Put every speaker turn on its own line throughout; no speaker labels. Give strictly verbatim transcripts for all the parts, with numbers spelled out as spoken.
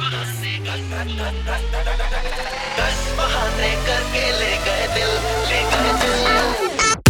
दस बहाने करके ले गए दिल, ले गए दिल।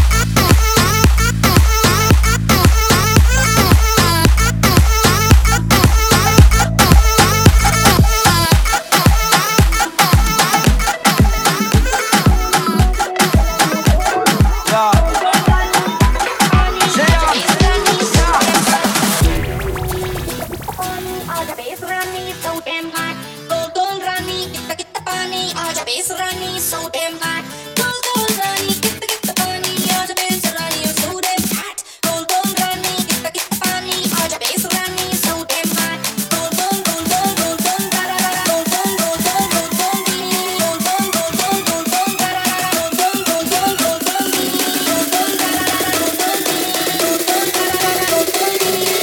So damn hot, gold gold Rani, get the get the pani, aaj base Rani, you're so damn hot. Gold gold Rani, get the get the pani, aaj base Rani, so damn hot. Gold gold gold gold gold gold da da da, gold gold gold gold gold gold dee, gold gold gold gold gold gold da da da, gold gold gold gold gold gold dee, gold gold da da da, gold gold dee, gold gold da da da, gold gold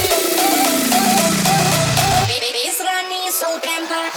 dee. Base Rani, so damn hot.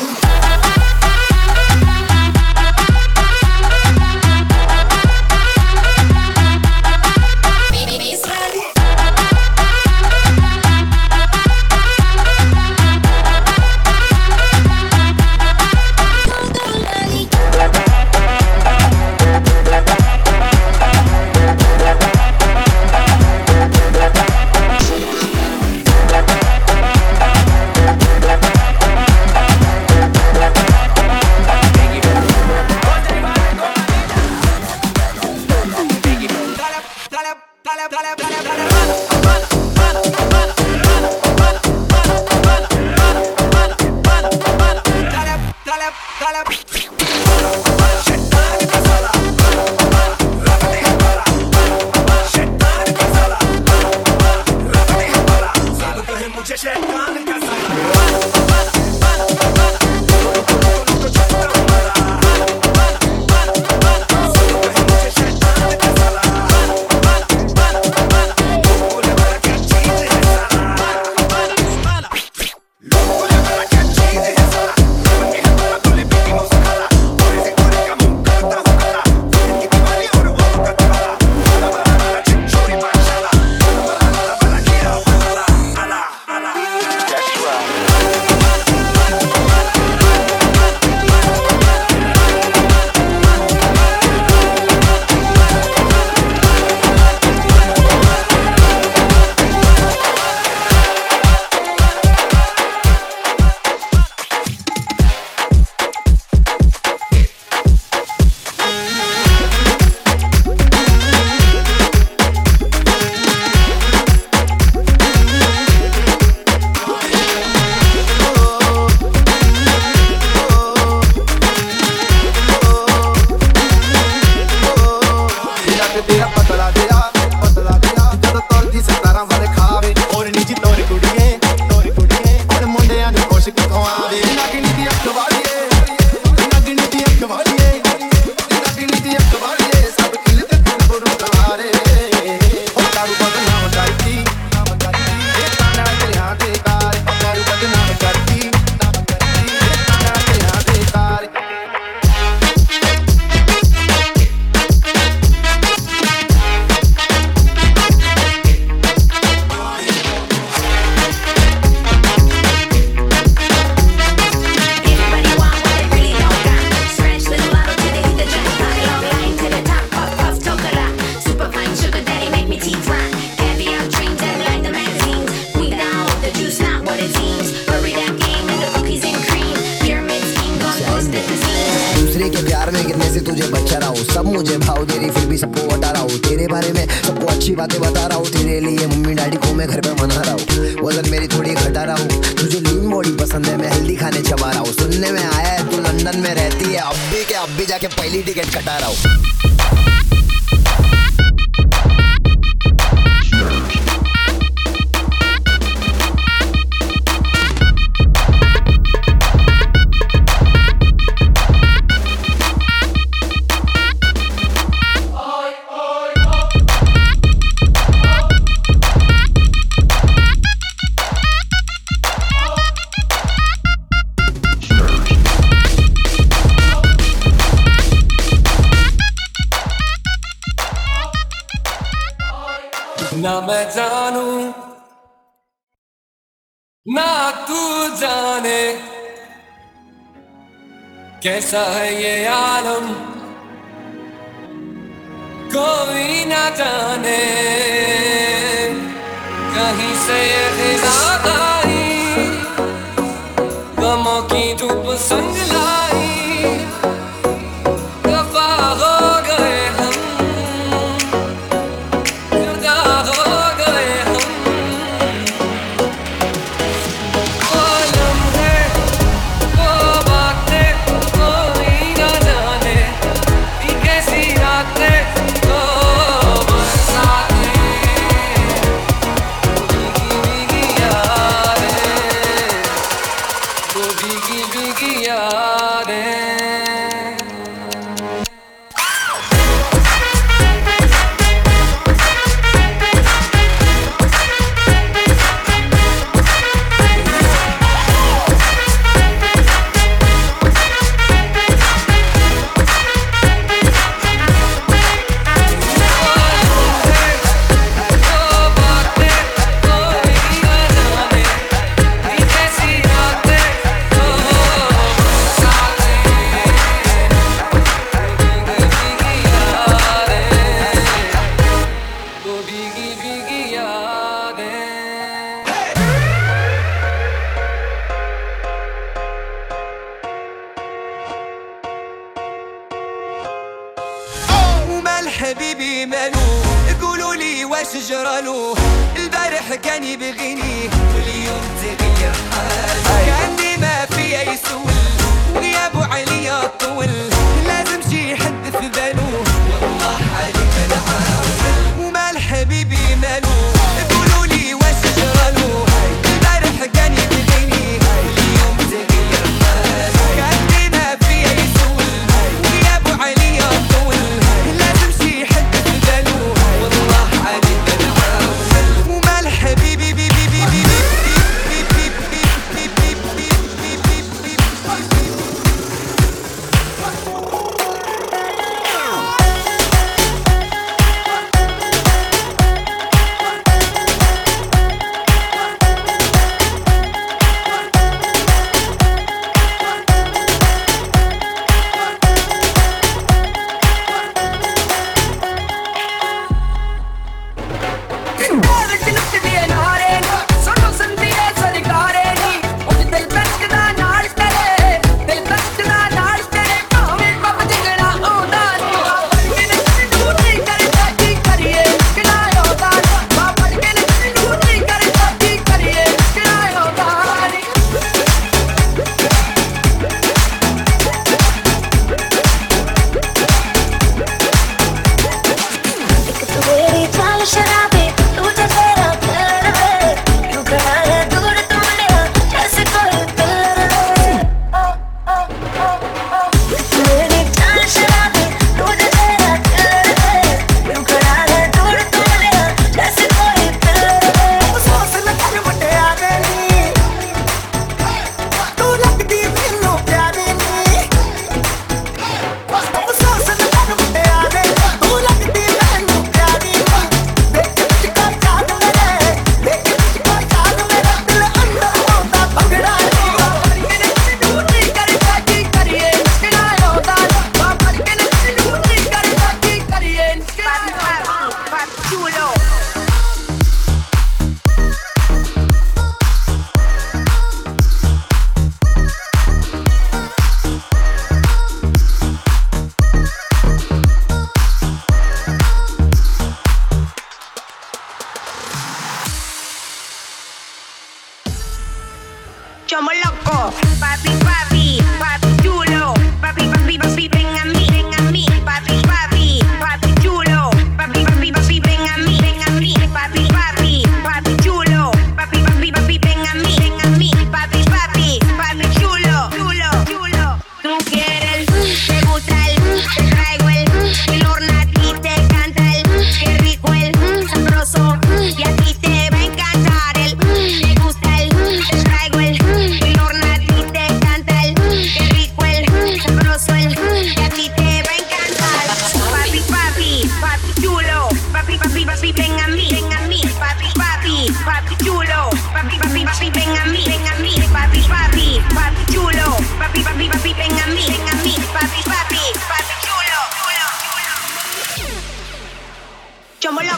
तुझे बच्चा रहा हूँ, सब मुझे भाव दे रही फिर भी सबको बता रहा हूँ। तेरे बारे में सबको अच्छी बातें बता रहा हूँ। तेरे लिए मम्मी डैडी को मैं घर पे मना रहा हूँ। वजन मेरी थोड़ी घटा रहा हूँ। तुझे लीन बॉडी पसंद है, मैं हेल्दी खाने चबा रहा हूँ। सुनने में आया है तू लंदन में रहती है, अब भी के अब भी जाके पहली टिकट कटा रहा हूँ।
ना मैं जानूं ना तू जाने, कैसा है ये आलम कोई ना जाने, कहीं से ये खिज़ा आई, गमों की धूप संग लाई, दफा हो गए हम, जुदा हो गए हम। वो लम्हे, वो बातें कोई ना जाने, ये कैसी रातें, वो बरसातें, भीगी भीगी यादें, वो भीगी भीगी यादें।
حبيبي مالو قولوا لي واش جرالو، البارح كان يبغيني واليوم تغير حاله، كأني ما فيا يسول وغيابه عليا طول، لازم شي حد في بالو والله حالي بنعاود. ومال حبيبي مالو قولوا لي واش جرالو، البارح كان يبغيني واليوم تغير حاله، كأني ما فيا يسول وغيابه عليا طول، لازم شي حد في باله والله حالي بنعاود. ومال حبيبي بي بي بي بي بي بي بي بي بي بي بي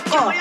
four,